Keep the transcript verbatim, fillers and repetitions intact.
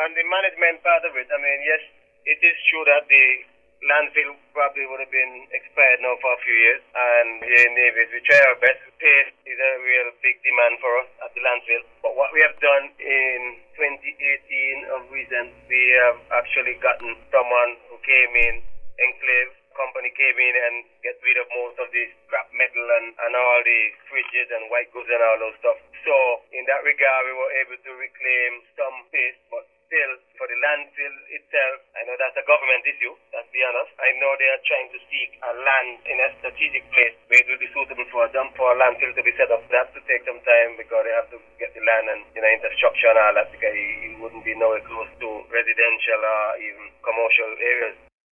on the management part of it, I mean, yes, it is true that the landfill probably would have been expired now for a few years, and the Navies, we try our best. Paste is a real big demand for us at the landfill. But what we have done in twenty eighteen of recent, we have actually gotten someone who came in, Enclave company came in and get rid of most of the scrap metal and, and all the fridges and white goods and all those stuff. So in that regard, we were able to reclaim some space, but still, for the landfill itself, I know that's a government issue, let's be honest. I know they are trying to seek a land in a strategic place where it will be suitable for a dump, for a landfill to be set up. That to take some time because they have to get the land and, you know, infrastructure and all that, because it wouldn't be nowhere close to residential or even commercial areas.